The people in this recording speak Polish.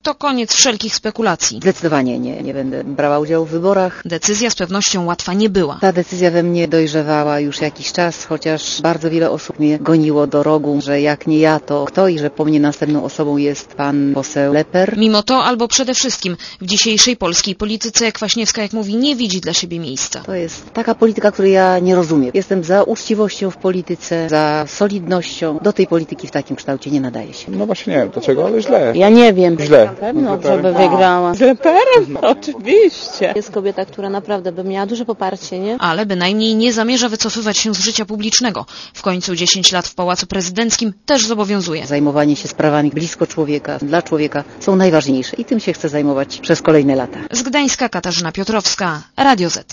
to koniec wszelkich spekulacji. Zdecydowanie nie będę brała udziału w wyborach. Decyzja z pewnością łatwa nie była. Ta decyzja we mnie dojrzewała już jakiś czas, chociaż bardzo wiele osób mnie goniło do rogu, że jak nie ja, to kto i że po mnie następną osobą jest pan poseł Lepper. Mimo to, albo przede wszystkim w dzisiejszej polskiej polityce Kwaśniewska, jak mówi, nie widzi dla siebie miejsca. To jest taka polityka, której ja nie rozumiem. Jestem za uczciwością w polityce, za solidnością. Do tej polityki w takim kształcie nie nadaje się. No właśnie nie wiem dlaczego, ale źle. Ja nie wiem. Źle. Na pewno, żeby wygrała. Z Lepperem? Oczywiście. Jest kobieta, która naprawdę by miała duże poparcie, nie? Ale bynajmniej nie zamierza wycofywać się z życia publicznego. W końcu 10 lat w Pałacu Prezydenckim też zobowiązuje. Zajmowanie się sprawami blisko człowieka, dla człowieka są najważniejsze i tym się chcę zajmować przez kolejne lata. Z Gdańska Katarzyna Piotrowska, Radio Z.